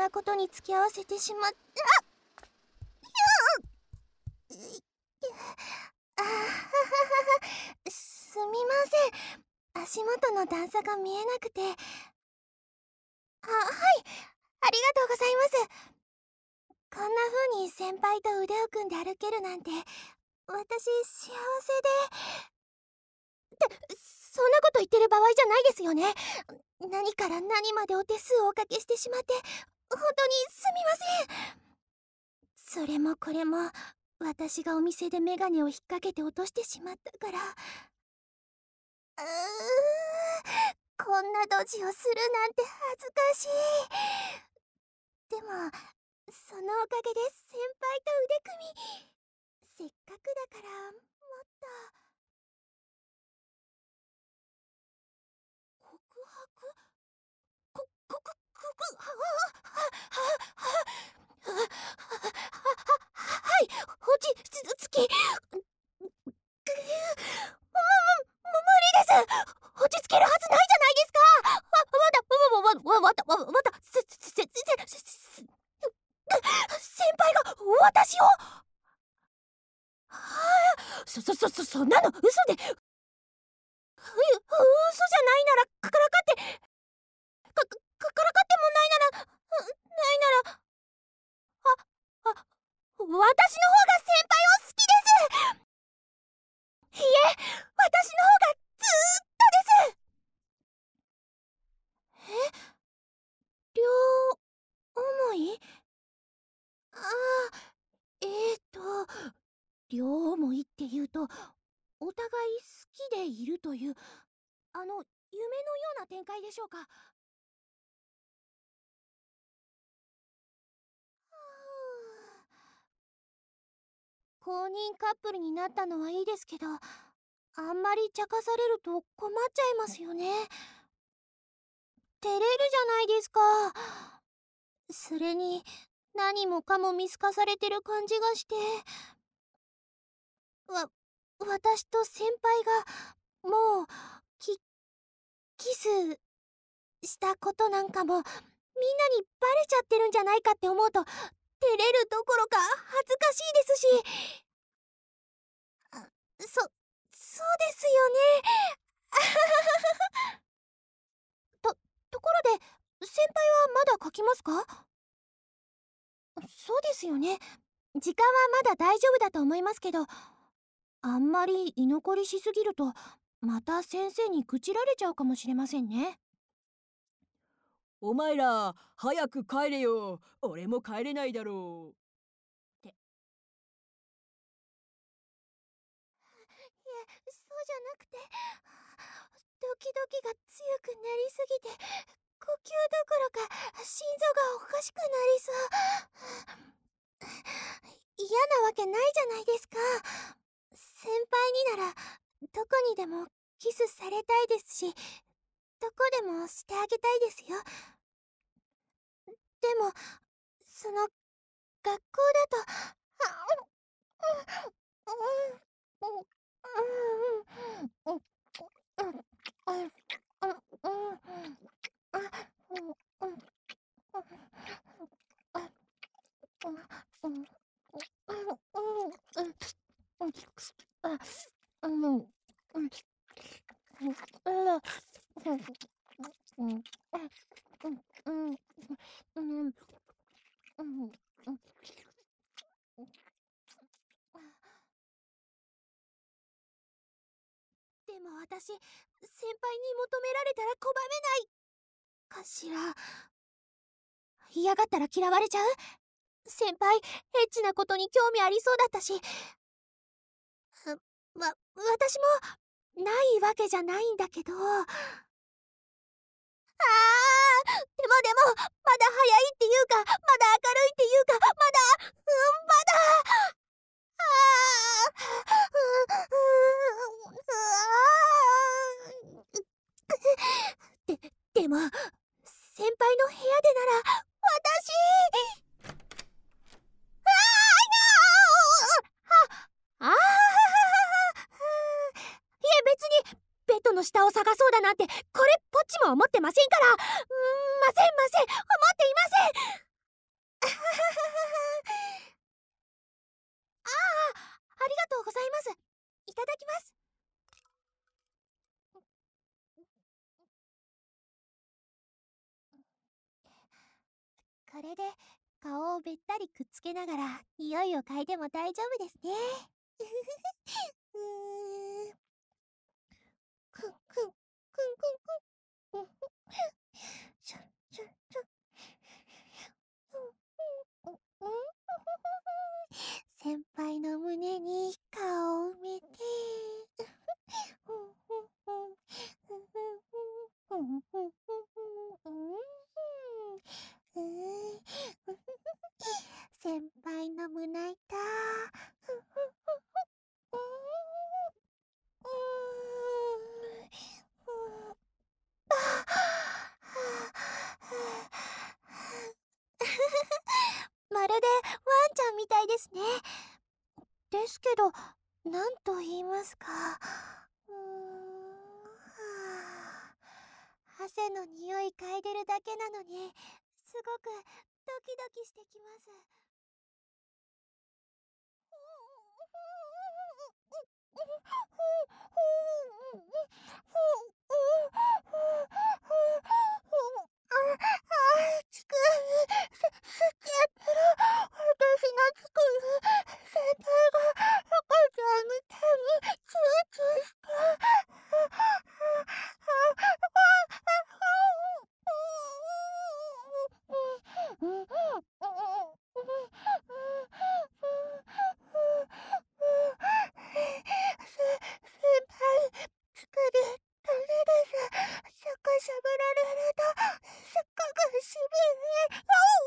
なことに付き合わせてしまっすみません。足元の段差が見えなくて。はい、ありがとうございます。こんな風に先輩と腕を組んで歩けるなんて、私幸せで。そんなこと言ってる場合じゃないですよね。何から何までお手数をおかけしてしまって本当にすみません。それもこれも私がお店でメガネを引っ掛けて落としてしまったから。こんなドジをするなんて恥ずかしい。でもそのおかげで先輩と腕組み、せっかくだからもっと。告白？はい、落ち着き。無理です。落ち着けるはずないじゃないですか。先輩が私を。そんなの嘘で。嘘じゃないならからかってもないなら私の方が先輩を好きです。いえ、私の方がずーっとです。両思い？両思いっていうと、お互い好きでいるという、夢のような展開でしょうか。公認カップルになったのはいいですけど、あんまり茶化されると困っちゃいますよね。照れるじゃないですか。それに何もかも見透かされてる感じがして、私と先輩がもうキスしたことなんかもみんなにバレちゃってるんじゃないかって思うと、照れるどころか恥ずかしいですし。そうですよね。ところで先輩はまだ書きますか？そうですよね。時間はまだ大丈夫だと思いますけど、あんまり居残りしすぎるとまた先生に愚痴られちゃうかもしれませんね。 お前ら早く帰れよ、俺も帰れないだろう。 いえ、そうじゃなくて、ドキドキが強くなりすぎて呼吸どころか心臓がおかしくなりそう。嫌なわけないじゃないですか。先輩にならどこにでもキスされたいですし、どこでもしてあげたいですよ。でもその学校だと、でも私、先輩に求められたら拒めないかしら。嫌がったら嫌われちゃう？先輩、エッチなことに興味ありそうだったし。私もないわけじゃないんだけど。でもまだ早いっていうか、まだ明るいっていうか、まだでも先輩の部屋でなら私。ああ、いえ、別にベッドの下を探そうだなんてこれっぽっちも思ってませんから。ません、思っていません。 れで顔をべったりくっつけながら匂いを嗅いでも大丈夫ですね。うーん。くんくんくんくんくん。うん。しょしょしょ。うんうんうん。先輩の胸に顔を埋めて。先輩の胸板。まるでワンちゃんみたいですね。ですけど、なんと言いますか。汗の匂い嗅いでるだけなのに、すごくドキドキしてきます。つく、すきやったら、私がつく、先輩が赤ちゃんみたいにツーツーした。先輩、つくり、ダメです。そこしゃぶられると、すっごくしびれ。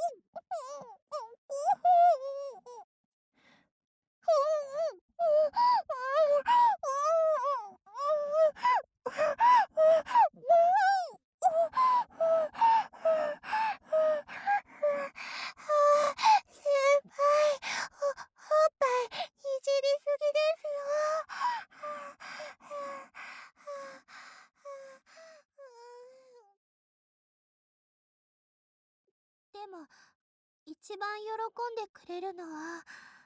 先輩、おっぱいいじりすぎですよ。でも、一番喜んでくれるのは、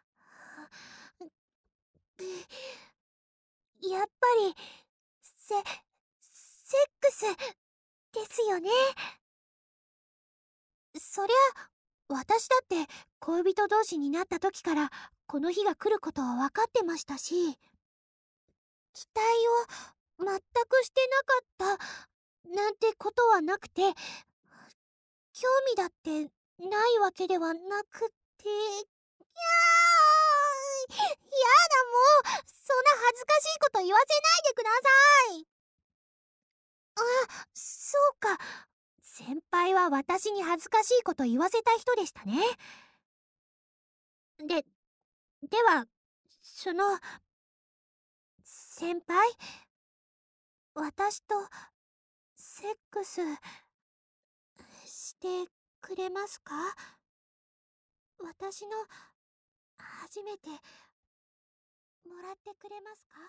やっぱり、セックスですよね。そりゃ、私だって恋人同士になった時からこの日が来ることは分かってましたし、期待を全くしてなかったなんてことはなくて、興味だってないわけではなくて、やだ、もうそんな恥ずかしいこと言わせないでください。あ、そうか。先輩は私に恥ずかしいこと言わせた人でしたね。では、その、先輩、私とセックスしてくれますか？私の初めてもらってくれますか？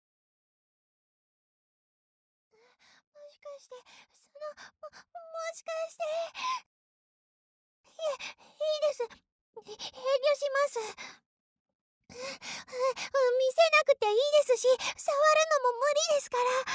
もしかして、もしかして。いいです。遠慮します。見せなくていいですし、触るのも無理ですから。